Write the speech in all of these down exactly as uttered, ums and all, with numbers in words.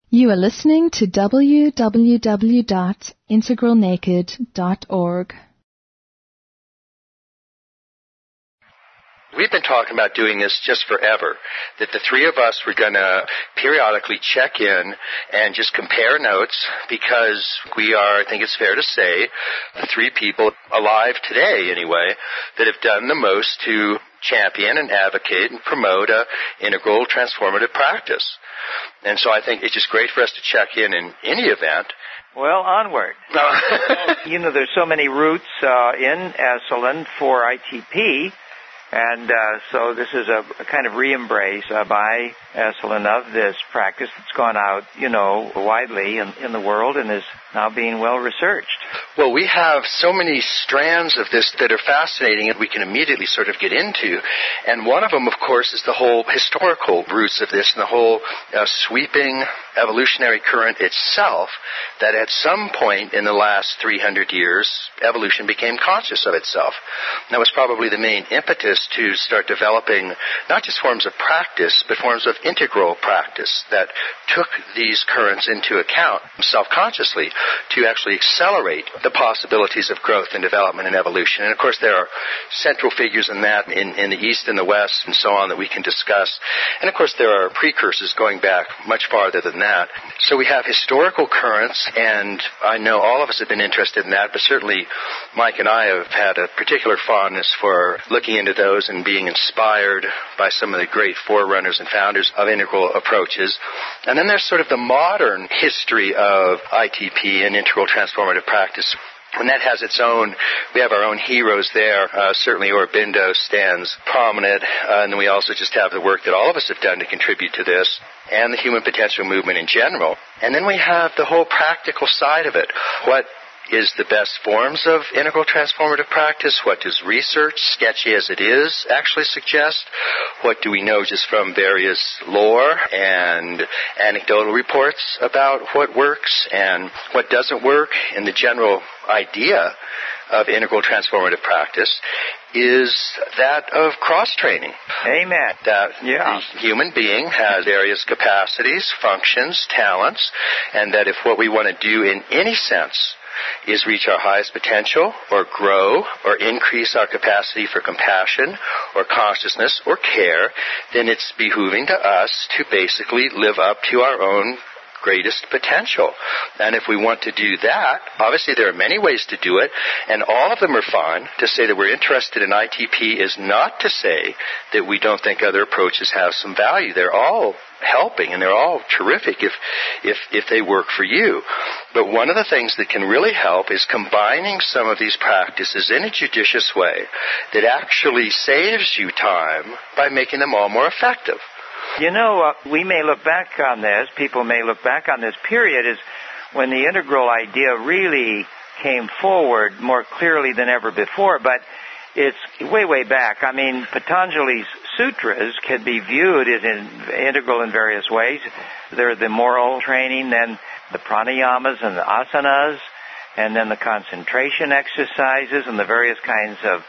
You are listening to w w w dot integral naked dot org. We've been talking about doing this just forever, that the three of us were going to periodically check in and just compare notes, because we are, I think it's fair to say, the three people alive today, anyway, that have done the most to champion and advocate and promote a integral transformative practice. And so I think it's just great for us to check in in any event. Well, onward. You know, there's so many routes uh, in Esalen for I T P. And uh, so this is a, a kind of re-embrace uh, by Esalen of this practice that's gone out, you know, widely in, in the world and is now being well researched. Well, we have so many strands of this that are fascinating and we can immediately sort of get into. And one of them, of course, is the whole historical roots of this and the whole uh, sweeping evolutionary current itself, that at some point in the last three hundred years, evolution became conscious of itself. And that was probably the main impetus to start developing not just forms of practice, but forms of integral practice that took these currents into account self-consciously to actually accelerate the possibilities of growth and development and evolution. And of course there are central figures in that in, in the East and the West and so on that we can discuss. And of course there are precursors going back much farther than that. So we have historical currents, and I know all of us have been interested in that, but certainly Mike and I have had a particular fondness for looking into those and being inspired by some of the great forerunners and founders of integral approaches. And then there's sort of the modern history of I T P and integral transformative practice. And that has its own, we have our own heroes there. Uh, certainly Aurobindo stands prominent. Uh, and then we also just have the work that all of us have done to contribute to this, and the human potential movement in general. And then we have the whole practical side of it. What is the best forms of integral transformative practice? What does research, sketchy as it is, actually suggest? What do we know just from various lore and anecdotal reports about what works and what doesn't work? And the general idea of integral transformative practice is that of cross-training. Amen. That yeah. the human being has various capacities, functions, talents, and that if what we want to do in any sense is reach our highest potential or grow or increase our capacity for compassion or consciousness or care, then it's behooving to us to basically live up to our own greatest potential. And if we want to do that, obviously there are many ways to do it, and all of them are fine. To say that we're interested in I T P is not to say that we don't think other approaches have some value. They're all helping, and they're all terrific if, if, if they work for you. But one of the things that can really help is combining some of these practices in a judicious way that actually saves you time by making them all more effective. You know, uh, we may look back on this, people may look back on this period as when the integral idea really came forward more clearly than ever before, but it's way, way back. I mean, Patanjali's sutras can be viewed as in, integral in various ways. There are the moral training, then the pranayamas and the asanas, and then the concentration exercises and the various kinds of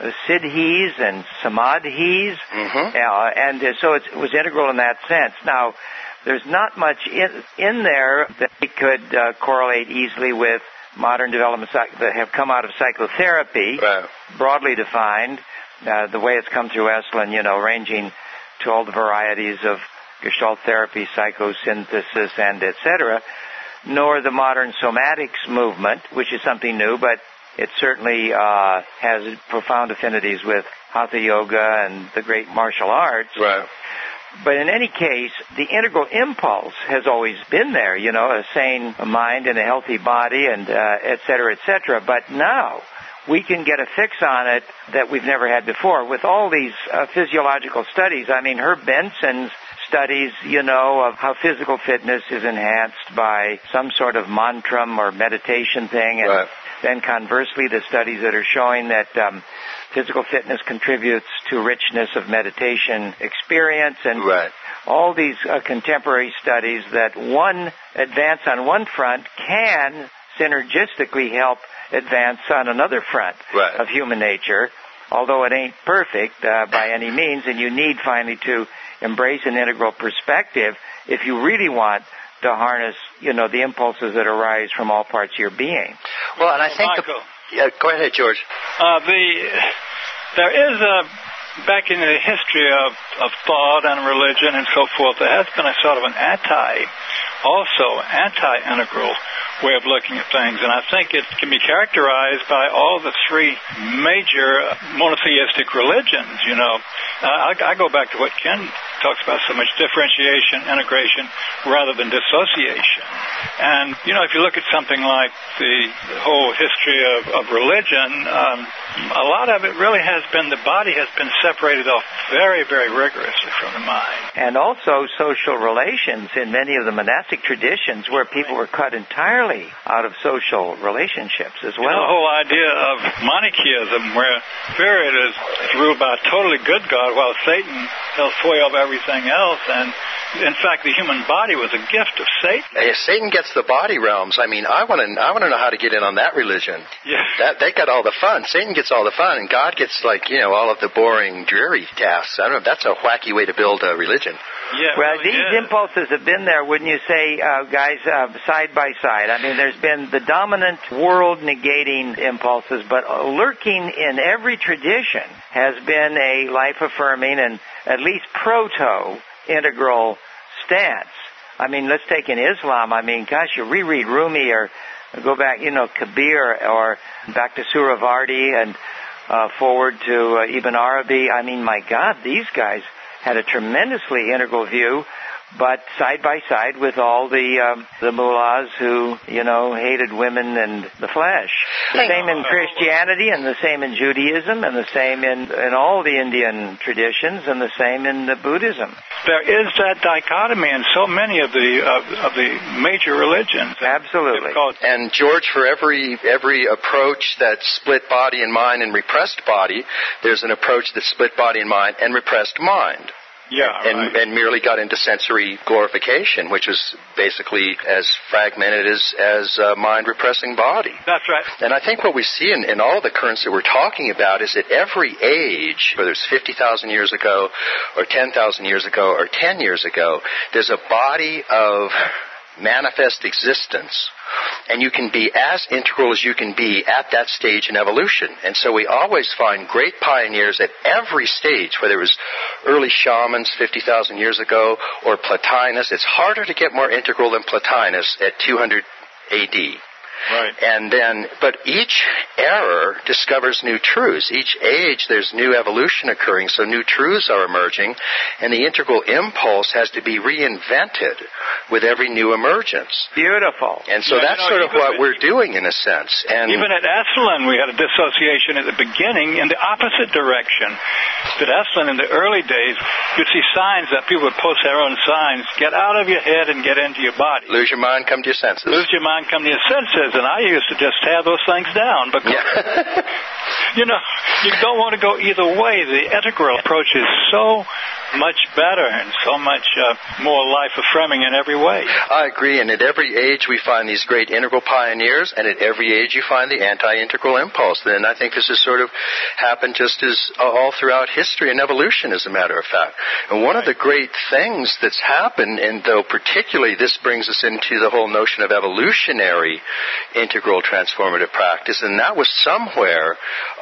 siddhis and samadhis, mm-hmm. uh, and uh, so it was integral in that sense. Now, there's not much in, in there that we could uh, correlate easily with modern developments that have come out of psychotherapy, right. broadly defined, uh, the way it's come through Esalen, you know, ranging to all the varieties of Gestalt therapy, psychosynthesis, and et cetera, nor the modern somatics movement, which is something new, but it certainly uh, has profound affinities with Hatha Yoga and the great martial arts. Right. But in any case, the integral impulse has always been there, you know, a sane mind and a healthy body and uh, et cetera, et cetera. But now we can get a fix on it that we've never had before with all these uh, physiological studies. I mean, Herb Benson's studies, you know, of how physical fitness is enhanced by some sort of mantram or meditation thing. And right. then conversely, the studies that are showing that um, physical fitness contributes to richness of meditation experience, and right. all these uh, contemporary studies that one advance on one front can synergistically help advance on another front right. of human nature. although it ain't perfect uh, by any means, and you need finally to embrace an integral perspective if you really want to harness, you know, the impulses that arise from all parts of your being. Well, and I think Michael, the... Yeah, go ahead, George. Uh, the, there is a, back in the history of, of thought and religion and so forth, there has been a sort of an anti, also anti-integral way of looking at things, and I think it can be characterized by all the three major monotheistic religions, you know. Uh, I, I go back to what Ken talks about so much, differentiation, integration, rather than dissociation. And, you know, if you look at something like the whole history of, of religion, um, a lot of it really has been, the body has been separated off very, very rigorously from the mind. And also social relations in many of the monastic traditions where people were cut entirely out of social relationships as well. You know, the whole idea of monotheism, where spirit is ruled by a totally good God while Satan held sway over everything else, and in fact, the human body was a gift of Satan. If Satan gets the body realms, I mean, I want to I want to know how to get in on that religion. Yeah. That, they got all the fun. Satan gets all the fun, and God gets, like, you know, all of the boring, dreary tasks. I don't know. That's a wacky way to build a religion. Yeah, well, really these is. impulses have been there, wouldn't you say, uh, guys, uh, side by side. I mean, there's been the dominant world-negating impulses, but lurking in every tradition has been a life-affirming and at least proto-integral stance. I mean, let's take in Islam. I mean, gosh, you reread Rumi or go back, you know, Kabir or back to Suravardi and uh, forward to uh, Ibn Arabi. I mean, my God, these guys had a tremendously integral view, but side by side with all the um, the mullahs who, you know, hated women and the flesh. The same in Christianity, and the same in Judaism, and the same in, in all the Indian traditions, and the same in the Buddhism. There is that dichotomy in so many of the uh, of the major religions. Absolutely. And George, for every every approach that split body and mind and repressed body, there's an approach that split body and mind and repressed mind. Yeah, and, right. and merely got into sensory glorification, which is basically as fragmented as, as uh, mind-repressing body. That's right. And I think what we see in, in all the currents that we're talking about is that every age, whether it's fifty thousand years ago or ten thousand years ago or ten years ago, there's a body of manifest existence. And you can be as integral as you can be at that stage in evolution. And so we always find great pioneers at every stage, whether it was early shamans fifty thousand years ago or Plotinus. It's harder to get more integral than Plotinus at two hundred A D. Right. And then, but each era discovers new truths. Each age, there's new evolution occurring, so new truths are emerging, and the integral impulse has to be reinvented with every new emergence. Beautiful. And so yeah, that's you know, sort of even, what we're doing in a sense. And even at Esalen, we had a dissociation at the beginning in the opposite direction. At Esalen, in the early days, you'd see signs that people would post their own signs, get out of your head and get into your body. Lose your mind, come to your senses. Lose your mind, come to your senses. And I used to just tear those things down because, yeah. you know, you don't want to go either way. The integral approach is so much better and so much uh, more life-affirming in every way. I agree, and at every age we find these great integral pioneers, and at every age you find the anti-integral impulse. And I think this has sort of happened just as all throughout history and evolution, as a matter of fact. And one of the great things that's happened, and though particularly this brings us into the whole notion of evolutionary integral transformative practice, and that was somewhere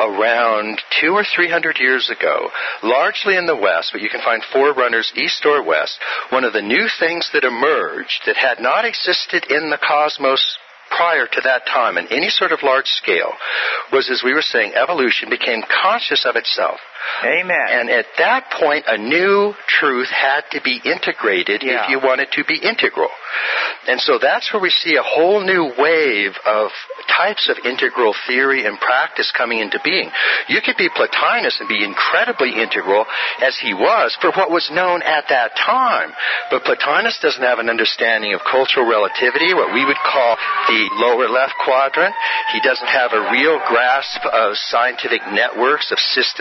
around two or three hundred years ago, largely in the West, but you can find forerunners east or west. One of the new things that emerged that had not existed in the cosmos prior to that time in any sort of large scale was, as we were saying, evolution became conscious of itself. Amen. And at that point, a new truth had to be integrated yeah. if you wanted to be integral. And so that's where we see a whole new wave of types of integral theory and practice coming into being. You could be Plotinus and be incredibly integral, as he was, for what was known at that time. But Plotinus doesn't have an understanding of cultural relativity, what we would call the lower left quadrant. He doesn't have a real grasp of scientific networks, of systems theory,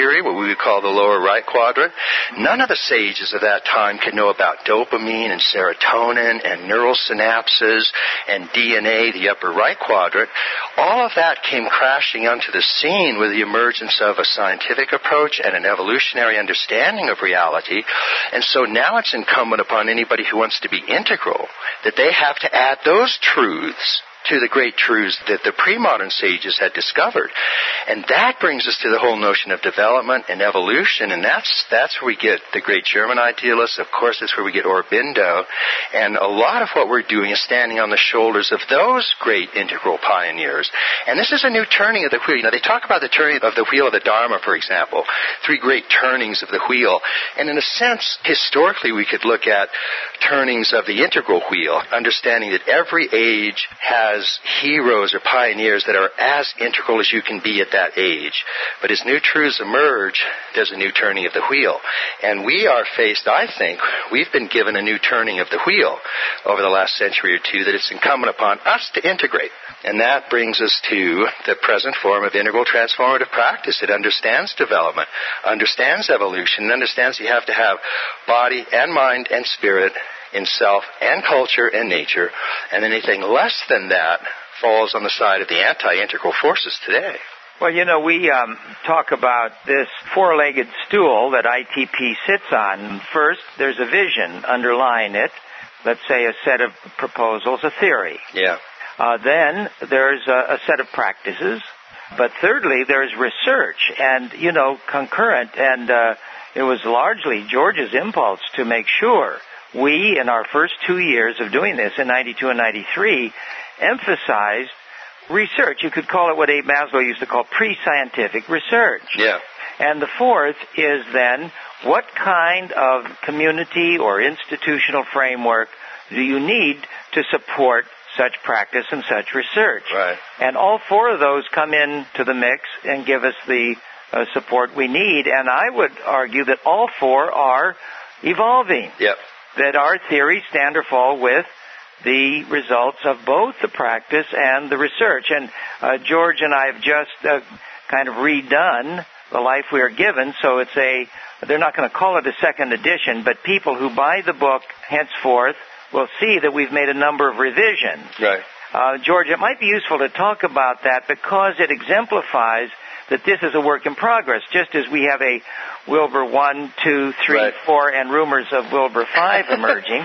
theory, what we would call the lower right quadrant. None of the sages of that time could know about dopamine and serotonin and neural synapses and D N A, the upper right quadrant. All of that came crashing onto the scene with the emergence of a scientific approach and an evolutionary understanding of reality. And so now it's incumbent upon anybody who wants to be integral that they have to add those truths to the great truths that the pre-modern sages had discovered. And that brings us to the whole notion of development and evolution, and that's that's where we get the great German idealists. Of course, that's where we get Aurobindo. And a lot of what we're doing is standing on the shoulders of those great integral pioneers. And this is a new turning of the wheel. You know, they talk about the turning of the wheel of the Dharma, for example, three great turnings of the wheel. And in a sense, historically, we could look at turnings of the integral wheel, understanding that every age has heroes or pioneers that are as integral as you can be at that age. But as new truths emerge, there's a new turning of the wheel. And we are faced, I think, we've been given a new turning of the wheel over the last century or two that it's incumbent upon us to integrate. And that brings us to the present form of integral transformative practice. It understands development, understands evolution, and understands you have to have body and mind and spirit in self and culture and nature, and anything less than that falls on the side of the anti-integral forces today. Well, you know, we um, talk about this four-legged stool that I T P sits on. First, there's a vision underlying it, let's say a set of proposals, a theory. Yeah. Uh, then there's a, a set of practices. But thirdly, there's research and, you know, concurrent. And uh, it was largely George's impulse to make sure we, in our first two years of doing this, in ninety-two and ninety-three, emphasized research. You could call it what Abe Maslow used to call pre-scientific research. Yeah. And the fourth is then, what kind of community or institutional framework do you need to support such practice and such research? Right. And all four of those come into the mix and give us the uh, support we need. And I would argue that all four are evolving. Yep. That our theories stand or fall with the results of both the practice and the research. And uh, George and I have just uh, kind of redone The Life We Are Given, so it's a, they're not going to call it a second edition, but people who buy the book henceforth will see that we've made a number of revisions. Right. Uh, George, it might be useful to talk about that because it exemplifies that this is a work in progress, just as we have a Wilbur one, two, three, right. four, and rumors of Wilbur five emerging.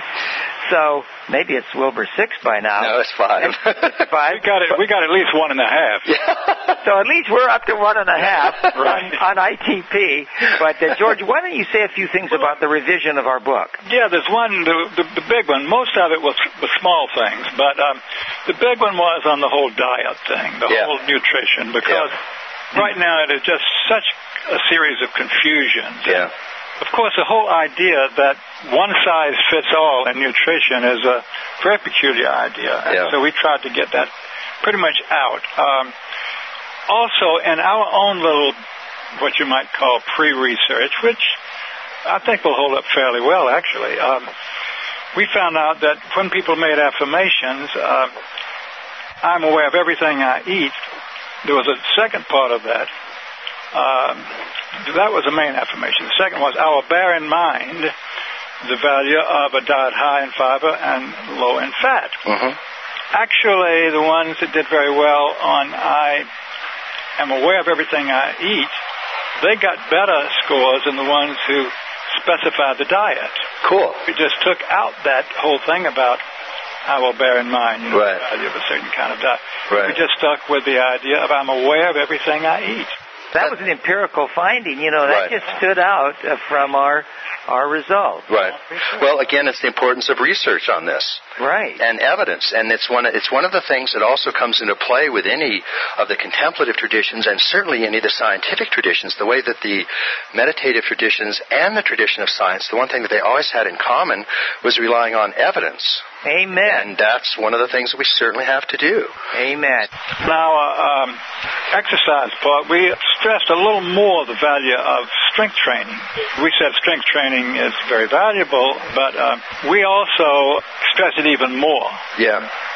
So maybe it's Wilbur six by now. No, it's five. It's five. We got it. We got at least one and a half. Yeah. So at least we're up to one and a half right. on, on I T P. But uh, George, why don't you say a few things about the revision of our book? Yeah, there's one, the, the, the big one. Most of it was, was small things, but um, the big one was on the whole diet thing, the yeah. whole nutrition, because yeah. right now it is just such a series of confusions. Yeah. Of course, the whole idea that one size fits all in nutrition is a very peculiar idea. And yeah. so we tried to get that pretty much out. Um, also, in our own little, what you might call pre-research, which I think will hold up fairly well, actually, um, we found out that when people made affirmations, uh, I'm aware of everything I eat, there was a second part of that. Um, that was the main affirmation. The second was, I will bear in mind the value of a diet high in fiber and low in fat. Mm-hmm. Actually, the ones that did very well on I am aware of everything I eat, they got better scores than the ones who specified the diet. Cool. We just took out that whole thing about I will bear in mind, you know, right. the value of a certain kind of diet. Right. We just stuck with the idea of I'm aware of everything I eat. That was an empirical finding, you know, that right. just stood out uh, from our our results. Right. Well, again, it's the importance of research on this. Right. And evidence. And it's one, it's one of the things that also comes into play with any of the contemplative traditions and certainly any of the scientific traditions, the way that the meditative traditions and the tradition of science, the one thing that they always had in common was relying on evidence. Amen. And that's one of the things that we certainly have to do. Amen. Now, uh, um, exercise part, we stressed a little more the value of strength training. We said strength training is very valuable, but uh, we also stressed it even more. Yeah.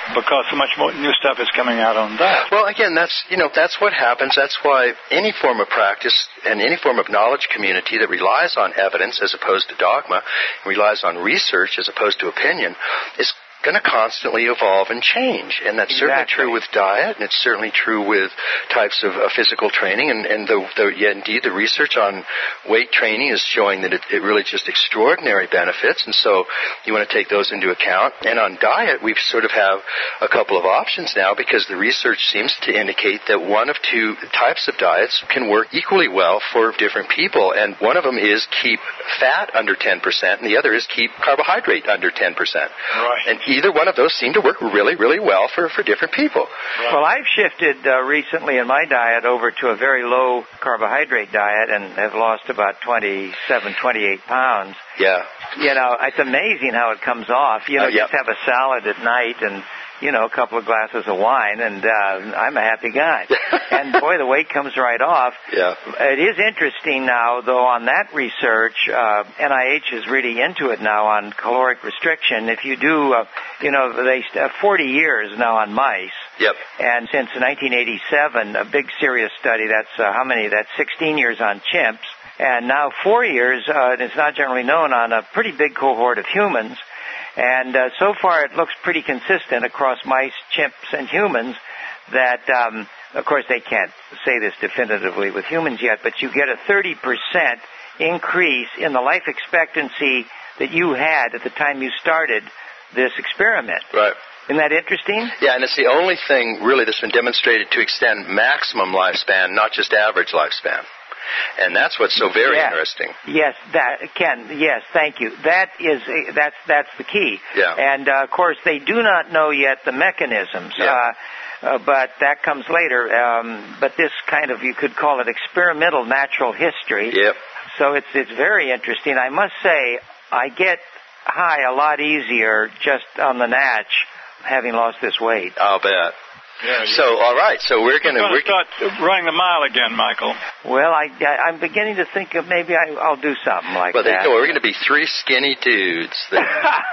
because so much more new stuff is coming out on that. Well, again, that's, you know, that's what happens. That's why any form of practice and any form of knowledge community that relies on evidence as opposed to dogma, relies on research as opposed to opinion, is going to constantly evolve and change. And that's Exactly. certainly true with diet, and it's certainly true with types of uh, physical training. And, and the, the, yeah, indeed, the research on weight training is showing that it, it really just extraordinary benefits. And so you want to take those into account. And on diet, we sort of have a couple of options now because the research seems to indicate that one of two types of diets can work equally well for different people. And one of them is keep fat under ten percent, and the other is keep carbohydrate under ten percent. Right. And either one of those seem to work really, really well for, for different people. Right. Well, I've shifted uh, recently in my diet over to a very low carbohydrate diet and have lost about twenty-seven, twenty-eight pounds. Yeah. You know, it's amazing how it comes off. You know, Uh, yep. just have a salad at night and, you know, a couple of glasses of wine, and uh, I'm a happy guy. And, boy, the weight comes right off. Yeah. It is interesting now, though, on that research, uh, N I H is really into it now on caloric restriction. If you do, uh, you know, they uh, forty years now on mice. Yep. And since nineteen eighty-seven, a big serious study, that's uh, how many? That's sixteen years on chimps. And now four years, uh, and it's not generally known, on a pretty big cohort of humans. And uh, so far it looks pretty consistent across mice, chimps, and humans that, um, of course, they can't say this definitively with humans yet, but you get a thirty percent increase in the life expectancy that you had at the time you started this experiment. Right. Isn't that interesting? Yeah, and it's the only thing really that's been demonstrated to extend maximum lifespan, not just average lifespan. And that's what's so very Yeah. interesting. Yes, that Ken. Yes, thank you. That is that's that's the key. Yeah. And uh, of course, they do not know yet the mechanisms. Yeah. Uh, uh, but that comes later. Um, but this kind of, you could call it experimental natural history. Yep. So it's it's very interesting. I must say, I get high a lot easier just on the natch, having lost this weight. I'll bet. Yeah, So, all right. So we're going to We're we're going to start running the mile again, Michael. Well, I, I I'm beginning to think of maybe I, I'll do something like well, there that. you go. We're going to be three skinny dudes. That,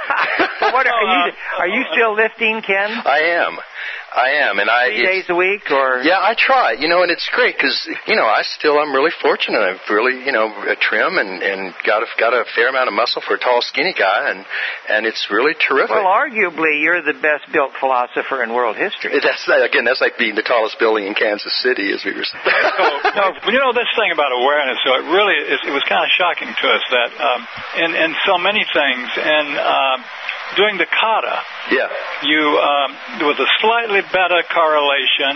What are you? Are you still lifting, Ken? I am. I am, and I. Three it's- days a week, or? Yeah, I try, you know, and it's great because, you know, I still, I'm really fortunate. I've really, you know, trim and, and got a, got a fair amount of muscle for a tall, skinny guy, and, and it's really terrific. Well, arguably, you're the best built philosopher in world history. That's, again, that's like being the tallest building in Kansas City, as we were saying. So, no, you know, this thing about awareness, so it really is, it was kind of shocking to us that um, in, in so many things, and um, doing the kata, Yeah. you um, there was a slightly better correlation.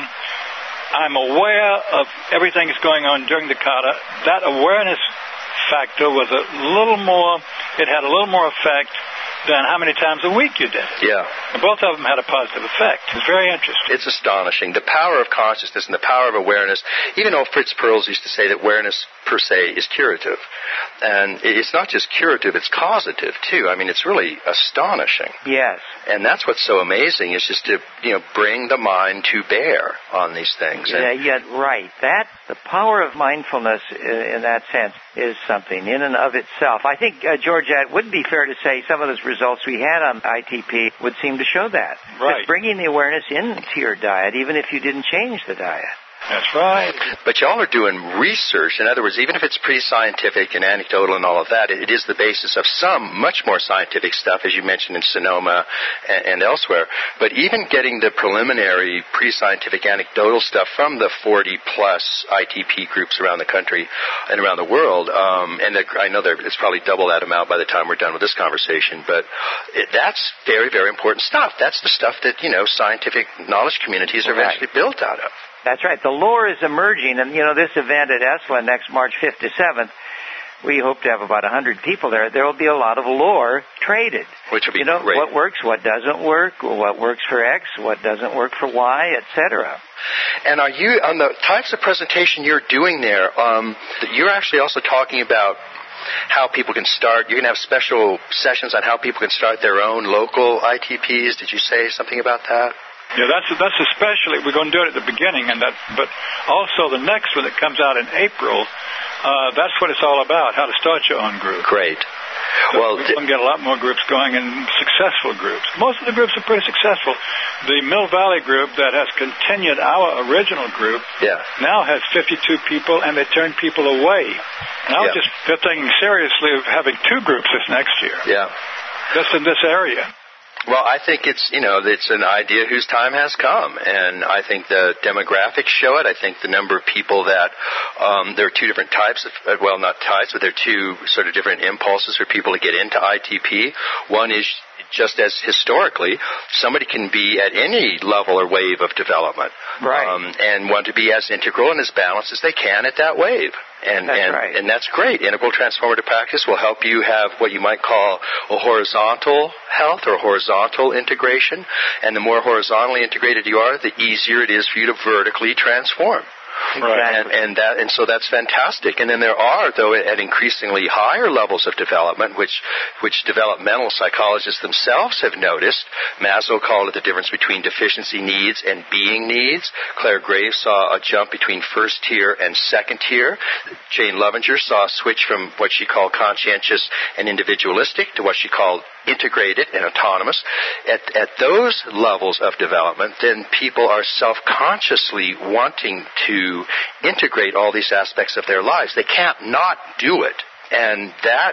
I'm aware of everything that's going on during the kata. That awareness factor was a little more, it had a little more effect than how many times a week you did it. Yeah. And both of them had a positive effect. It's very interesting. It's astonishing. The power of consciousness and the power of awareness, even though Fritz Perls used to say that awareness per se is curative. And it's not just curative, it's causative too. I mean, it's really astonishing. Yes. And that's what's so amazing is just to, you know, bring the mind to bear on these things. Yeah, And, yet right. That the power of mindfulness uh, in that sense is something in and of itself. I think, uh, George, it would be fair to say some of those results we had on I T P would seem to show that. Right. Just bringing the awareness into your diet, even if you didn't change the diet. That's right. But y'all are doing research. In other words, even if it's pre-scientific and anecdotal and all of that, it is the basis of some much more scientific stuff, as you mentioned in Sonoma and, and elsewhere. But even getting the preliminary pre-scientific anecdotal stuff from the forty-plus I T P groups around the country and around the world, um, and the, I know there, it's probably double that amount by the time we're done with this conversation, but it, that's very, very important stuff. That's the stuff that, you know, scientific knowledge communities are Right. eventually built out of. That's right. The lore is emerging, and, you know, this event at Esalen next March fifth to seventh, we hope to have about one hundred people there. There will be a lot of lore traded. Which will be you know, great. what works, what doesn't work, what works for X, what doesn't work for Y, et cetera. And are you, on the types of presentation you're doing there, um, you're actually also talking about how people can start, you're going to have special sessions on how people can start their own local I T Ps. Did you say something about that? Yeah, that's that's especially, we're going to do it at the beginning, and that, but also the next one that comes out in April, uh, that's what it's all about, how to start your own group. Great. So well, we can get a lot more groups going and successful groups. Most of the groups are pretty successful. The Mill Valley group that has continued our original group yeah. now has fifty-two people, and they turn people away. Now yeah. just they're thinking seriously of having two groups this next year. Yeah. Just in this area. Well, I think it's, you know, it's an idea whose time has come, and I think the demographics show it. I think the number of people that, um, there are two different types of, well, not types, but there are two sort of different impulses for people to get into I T P. One is just as historically, somebody can be at any level or wave of development, right. um, and want to be as integral and as balanced as they can at that wave. And, that's and, right. and that's great. Integral transformative practice will help you have what you might call a horizontal health or horizontal integration. And the more horizontally integrated you are, the easier it is for you to vertically transform. Exactly. And, and that, and so that's fantastic. And then there are, though, at increasingly higher levels of development, which, which developmental psychologists themselves have noticed. Maslow called it the difference between deficiency needs and being needs. Claire Graves saw a jump between first tier and second tier. Jane Lovinger saw a switch from what she called conscientious and individualistic to what she called integrated and autonomous. At, at those levels of development, then people are self-consciously wanting to integrate all these aspects of their lives. They can't not do it. And that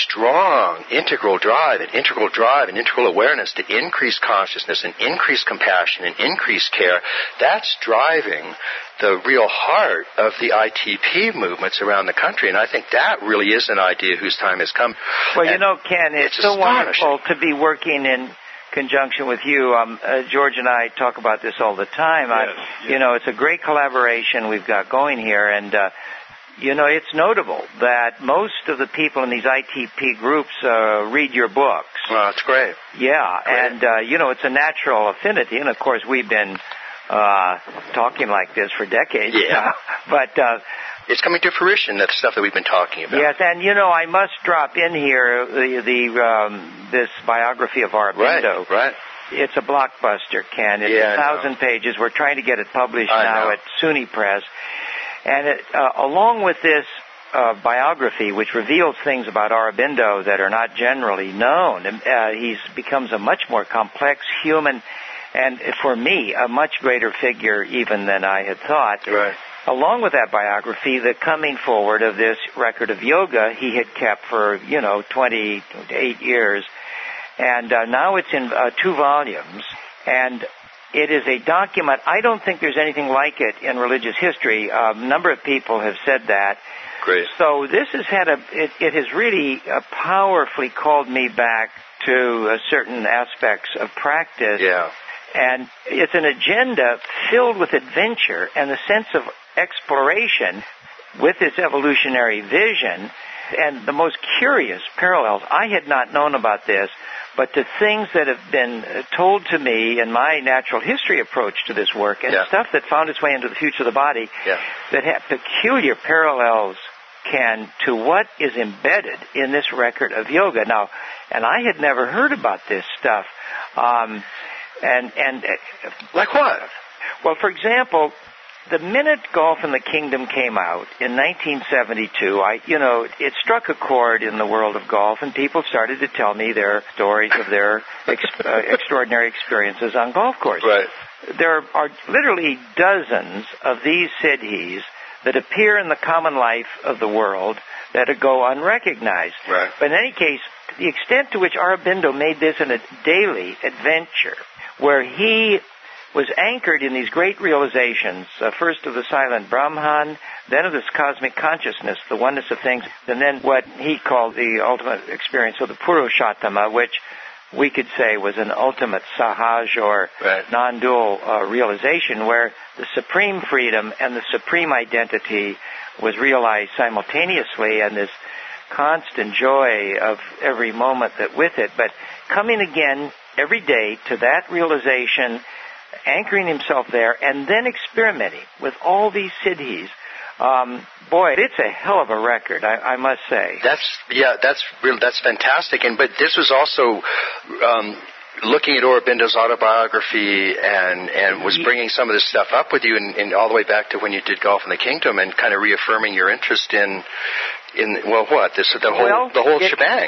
strong integral drive and integral drive and integral awareness to increase consciousness and increase compassion and increase care, that's driving the real heart of the I T P movements around the country. And I think that really is an idea whose time has come. Well, and you know, Ken, it's, it's so wonderful to be working in conjunction with you. Um, uh, George and I talk about this all the time. Yes, I, yes. You know, it's a great collaboration we've got going here, and uh, you know, it's notable that most of the people in these I T P groups uh, read your books. Well, that's great. Yeah, great. and uh, you know, it's a natural affinity, and of course, we've been uh, talking like this for decades. Yeah, but. Uh, It's coming to fruition, that stuff that we've been talking about. Yes, and you know, I must drop in here the, the um, this biography of Aurobindo. Right, right. It's a blockbuster, Ken. It's yeah, a thousand pages. We're trying to get it published I now know. at SUNY Press. And it, uh, along with this uh, biography, which reveals things about Aurobindo that are not generally known, uh, he becomes a much more complex human, and for me, a much greater figure even than I had thought. Right. Along with that biography, the coming forward of this record of yoga he had kept for, you know, twenty-eight years. And uh, now it's in uh, two volumes. And it is a document. I don't think there's anything like it in religious history. A number of people have said that. Great. So this has had a, it, it has really uh, powerfully called me back to uh, certain aspects of practice. Yeah. And it's an agenda filled with adventure and the sense of exploration with its evolutionary vision, and the most curious parallels. I had not known about this, but the things that have been told to me in my natural history approach to this work, and yeah. stuff that found its way into the future of the body, yeah. that have peculiar parallels, Ken, to what is embedded in this record of yoga. Now, and I had never heard about this stuff. Um, and and uh, like what? Well, for example, the minute Golf in the Kingdom came out in nineteen seventy-two, I, you know, it struck a chord in the world of golf, and people started to tell me their stories of their ex- uh, extraordinary experiences on golf courses. Right. There are literally dozens of these siddhis that appear in the common life of the world that go unrecognized. Right. But in any case, the extent to which Aurobindo made this in a daily adventure, where he was anchored in these great realizations, uh, first of the silent Brahman, then of this cosmic consciousness, the oneness of things, and then what he called the ultimate experience of the Purushottama, which we could say was an ultimate sahaj or right. non-dual uh, realization, where the supreme freedom and the supreme identity was realized simultaneously, and this constant joy of every moment that with it, but coming again every day to that realization, anchoring himself there, and then experimenting with all these siddhis. Um, boy, it's a hell of a record, I, I must say. That's yeah, that's real. That's fantastic. And but this was also um, looking at Aurobindo's autobiography, and and was bringing some of this stuff up with you, and, and all the way back to when you did Golf in the Kingdom, and kind of reaffirming your interest in in well, what this the whole well, the whole it, shebang.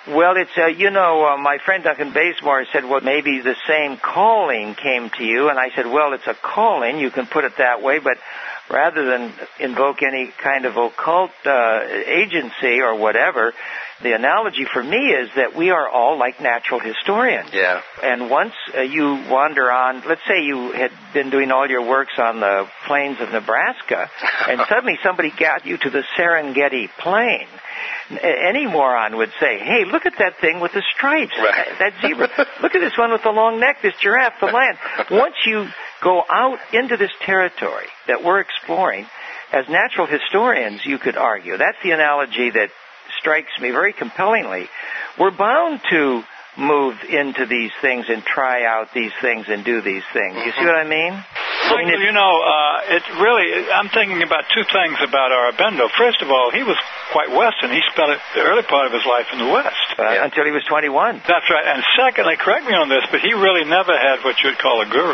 Well, it's, uh, you know, uh, my friend Duncan Bazemore said, well, maybe the same calling came to you. And I said, well, it's a calling. You can put it that way. But rather than invoke any kind of occult uh, agency or whatever, the analogy for me is that we are all like natural historians. Yeah. And once uh, you wander on, let's say you had been doing all your works on the plains of Nebraska, and suddenly somebody got you to the Serengeti Plain. Any moron would say, hey, look at that thing with the stripes, right. that zebra. Look at this one with the long neck, this giraffe, the lion. Once you go out into this territory that we're exploring, as natural historians, you could argue, that's the analogy that strikes me very compellingly. We're bound to move into these things and try out these things and do these things. You see what I mean? Michael, you know, uh, it really, I'm thinking about two things about Aurobindo. First of all, he was quite Western. He spent the early part of his life in the West. Uh, yeah. Until he was twenty-one. That's right. And secondly, correct me on this, but he really never had what you would call a guru.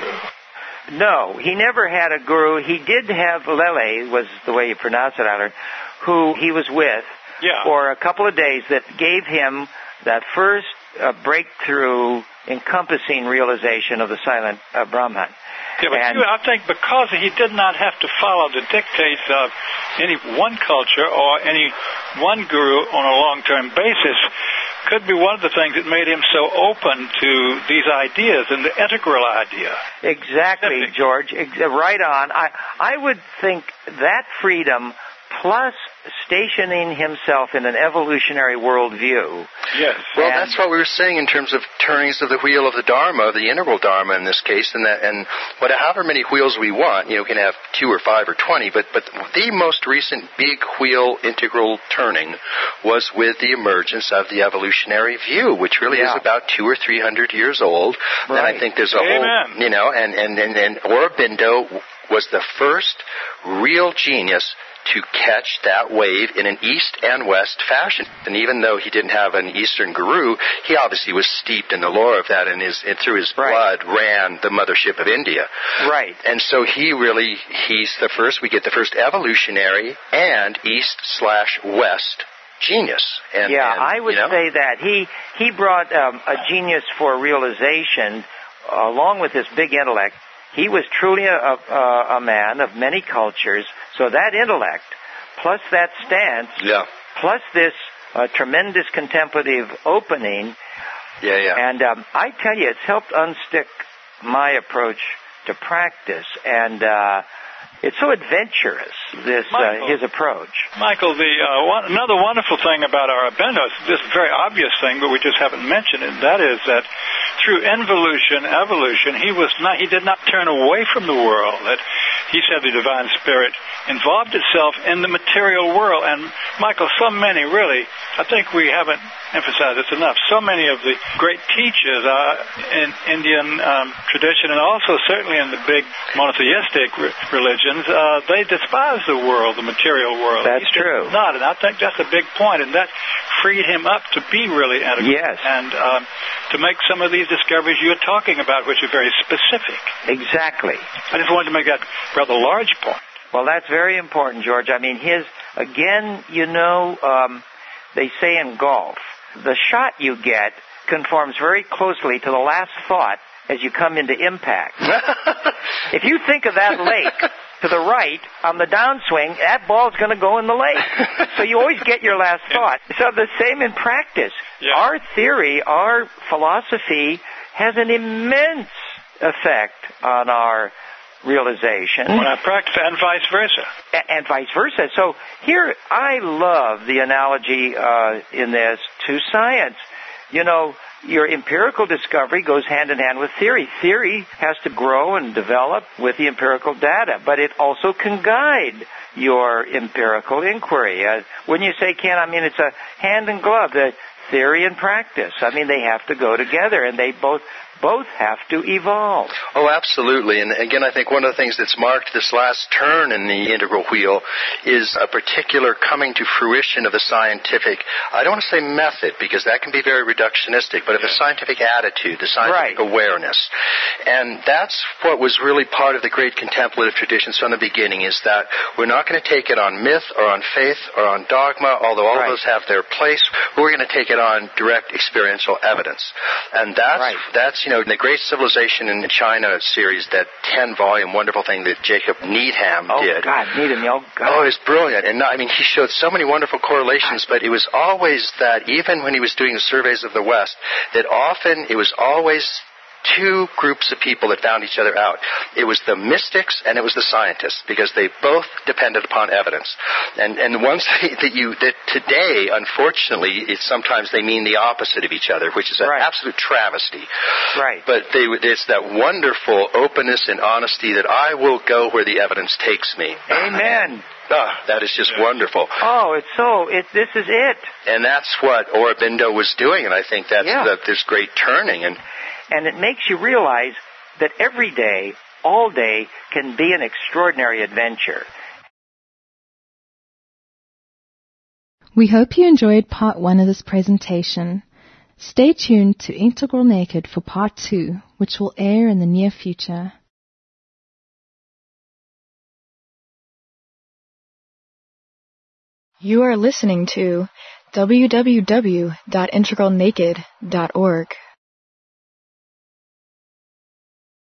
No, he never had a guru. He did have Lele, was the way you pronounce it, Aller, who he was with yeah. for a couple of days that gave him that first uh, breakthrough encompassing realization of the silent uh, Brahman. Yeah, but and, you, I think because he did not have to follow the dictates of any one culture or any one guru on a long-term basis, could be one of the things that made him so open to these ideas and the integral idea. Exactly, Specific. George. Ex- right on. I, I would think that freedom plus stationing himself in an evolutionary worldview. Yes. Well, that's what we were saying in terms of turnings of the wheel of the Dharma, the integral Dharma in this case, and that, and what, however many wheels we want, you know, we can have two or five or twenty, but, but the most recent big wheel integral turning was with the emergence of the evolutionary view, which really yeah. is about two or three hundred years old. Right. And I think there's a Amen. whole, you know, and, and, and, and Aurobindo was the first real genius to catch that wave in an East and West fashion. And even though he didn't have an Eastern guru, he obviously was steeped in the lore of that, and, his, and through his right. blood ran the mothership of India. Right. And so he really, he's the first, we get the first evolutionary and East slash West genius. And, yeah, and, I would you know, say that. He, he brought um, a genius for realization uh, along with his big intellect. He was truly a, a, a man of many cultures, so that intellect, plus that stance, yeah. plus this uh, tremendous contemplative opening, yeah, yeah. and um, I tell you, it's helped unstick my approach to practice, and uh, it's so adventurous, this Michael, uh, his approach. Michael, the uh, one, another wonderful thing about Aurobindo, this very obvious thing, but we just haven't mentioned it, that is that through involution, evolution, he was not, he did not turn away from the world. That he said the divine spirit involved itself in the material world. And Michael, so many really, I think we haven't emphasized this enough. So many of the great teachers uh, in Indian um, tradition, and also certainly in the big monotheistic re- religions, uh, they despise the world, the material world. That's he true. Not, and I think that's a big point, and that freed him up to be really integral. Yes. And um, to make some of these discoveries you're talking about, which are very specific. Exactly. I just wanted to make that rather large point. Well, that's very important, George. I mean, his, again, you know, um, they say in golf, the shot you get conforms very closely to the last thought as you come into impact. If you think of that lake to the right on the downswing, that ball's going to go in the lake. So you always get your last thought. So the same in practice. Yeah. Our theory, our philosophy has an immense effect on our realization. When I practice, and vice versa. A- and vice versa. So here, I love the analogy uh, in this to science. You know, your empirical discovery goes hand in hand with theory. Theory has to grow and develop with the empirical data, but it also can guide your empirical inquiry. Uh, when you say can, I mean it's a hand in glove. The theory and practice. I mean, they have to go together, and they both both have to evolve. Oh, absolutely. And again, I think one of the things that's marked this last turn in the integral wheel is a particular coming to fruition of the scientific, I don't want to say method, because that can be very reductionistic, but of the scientific attitude, the scientific right. awareness. And that's what was really part of the great contemplative traditions from the beginning, is that we're not going to take it on myth or on faith or on dogma, although all right. of those have their place. We're going to take it on direct experiential evidence. And that's, right. that's you know, the Great Civilization in China series, that ten-volume wonderful thing that Jacob Needham oh, did. God, Needham, oh, God. Oh, it's brilliant. And, I mean, he showed so many wonderful correlations, but it was always that, even when he was doing the surveys of the West, that often it was always two groups of people that found each other out. It was the mystics and it was the scientists, because they both depended upon evidence. And and the ones that you that today, unfortunately, it's sometimes they mean the opposite of each other, which is an right. absolute travesty. Right. But they, it's that wonderful openness and honesty that I will go where the evidence takes me. Amen. Ah, that is just wonderful. Oh, it's so, it, this is it. And that's what Aurobindo was doing, and I think that's yeah. the, this great turning. And And it makes you realize that every day, all day, can be an extraordinary adventure. We hope you enjoyed part one of this presentation. Stay tuned to Integral Naked for part two, which will air in the near future. You are listening to w w w dot integral naked dot org.